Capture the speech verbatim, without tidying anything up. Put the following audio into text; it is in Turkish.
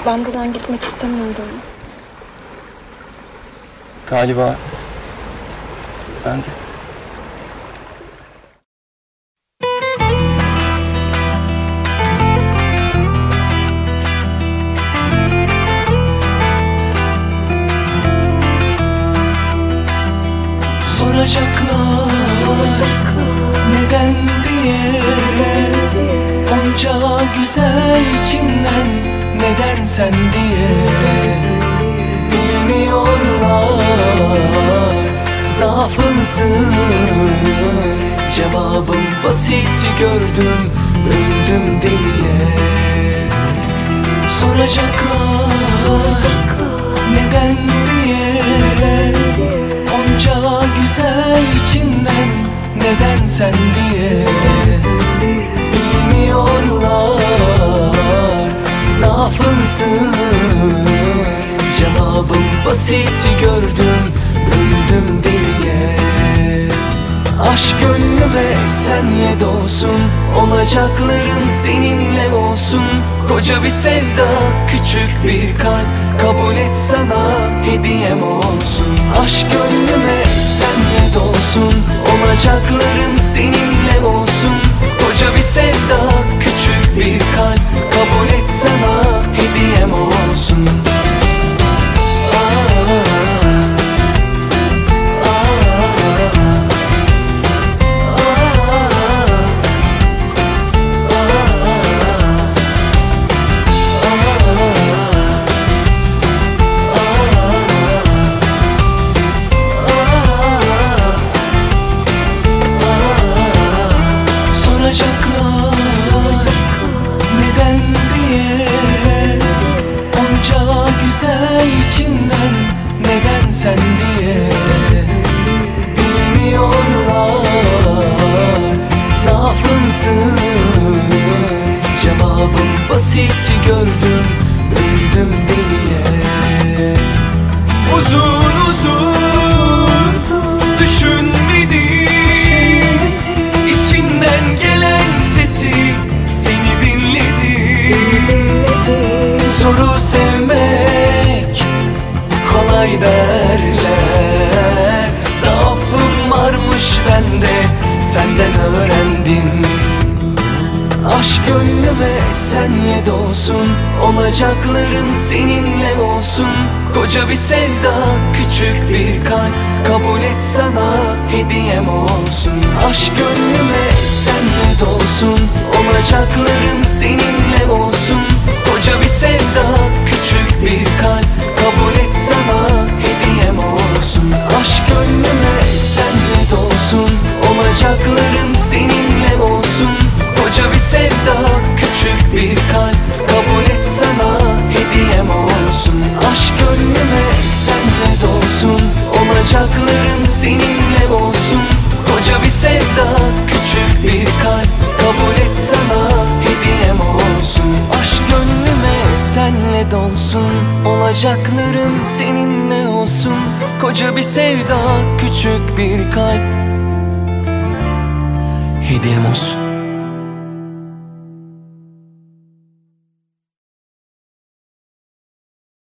Ben buradan gitmek istemiyorum. Galiba ben de. Soracaklar, neden diye, onca güzel içinden neden sen diye. Bilmiyorlar zaafımsın, cevabım basit gördüm, öldüm deliye. Soracaklar, neden diye, onca güzel içinden neden sen diye. Bilmiyorlar zaafımsın, cevabım basit gördüm, öldüm deliye. Aşk gönlüme sen ye dolsun, olacaklarım seninle olsun. Koca bir sevda, küçük bir kalp, kabul et sana hediyem olsun. Aşk gönlüme sen ye dolsun, olacaklarım seninle olsun. Koca bir sevda, küçük bir kalp, kabul et sana hediyem olsun. Neden diye, onca güzel içinden neden sen diye. Bilmiyorlar zaafımsın, cevabım basit gördüm, öldüm deliye. Uzun uzun düşünmedim, içinden gelen sesi seni dinledim. Zoru sevmek kolay derler, zaafım varmış bende, senden öğrendim. Aşk gönlüme sen ye dolsun, olacaklarım seninle olsun. Koca bir sevda, küçük bir kalp, kabul et sana hediyem olsun. Aşk gönlüme sen ye dolsun, olacaklarım seninle olsun. Koca bir sevda, küçük bir kalp, kabul et sana hediyem olsun. Aşk gönlüme sen ye dolsun, olacaklarım seninle olsun. Koca bir sevda, küçük bir kalp, kabul et sana hediyem olsun. Aşk gönlüme sen ye dolsun, olacaklarım seninle olsun. Koca bir sevda, küçük bir kalp, kabul et sana hediyem olsun. Aşk gönlüme senle dolsun, olacaklarım seninle olsun. Koca bir sevda, küçük bir kalp, hediyem olsun.